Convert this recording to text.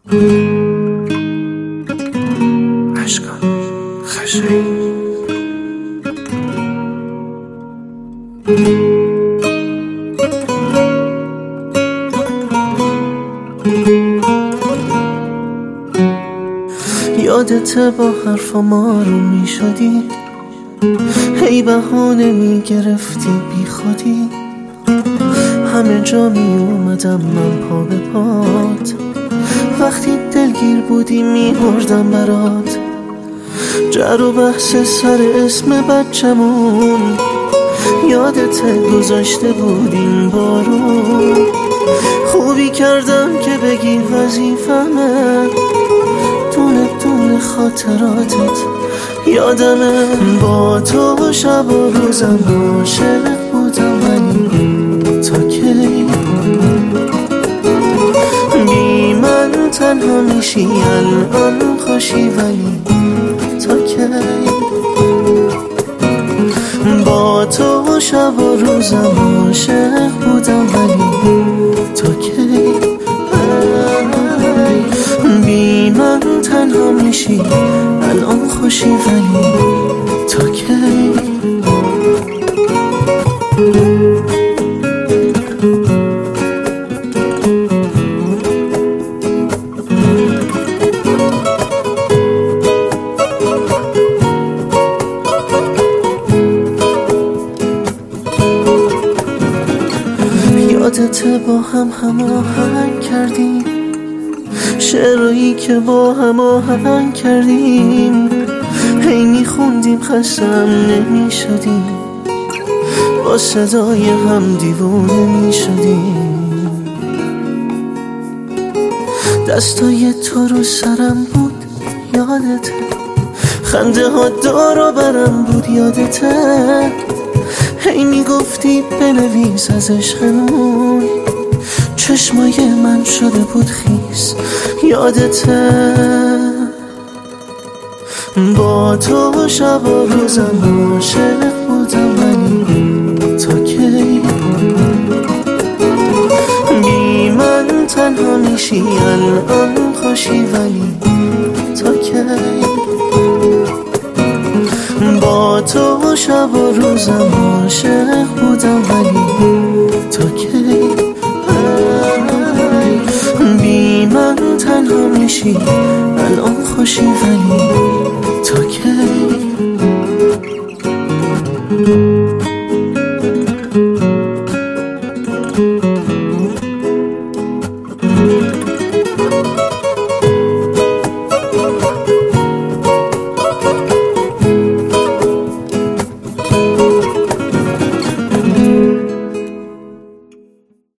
عشقم خشایی یادت با حرفا ما رو می شدی، هی بهانه می گرفتی بی خودی، همه جا می اومدم من پا به پات، وقتی دلگیر بودی می مردم برات. جر و بحث سر اسم بچمون یادت گذاشته بود این بارو، خوبی کردم که بگی وظیفمه، دونه دونه خاطراتت یادمه. با تو شب و روزم عاشق بودم، ولی تا کی بی من تنها میشی الان خوشی، ولی تا کی با تو شب و روزم عاشق بودم، ولی تا کی بی من تنها میشی الان خوشی، ولی تا کی یادت با هم هماهنگ کردیم، شعرهایی که با هم آهنگ کردیم، هی میخوندیم خستم نمیشدیم، با صدای هم دیوونه میشدیم. دستای تو رو سرم بود یادته، خنده ها دور و برم بود یادته، هی میگفتی بنویس از عشقمون، چشمای من شده بود خیس یادته. با تو شب و روزم عاشق بودم، ولی تا کی بی من تنها میشی الان خوشی، ولی تا کی با تو شب و روزم عاشق بودم، ولی تا کی بی من تنها میشی الان خوشی، ولی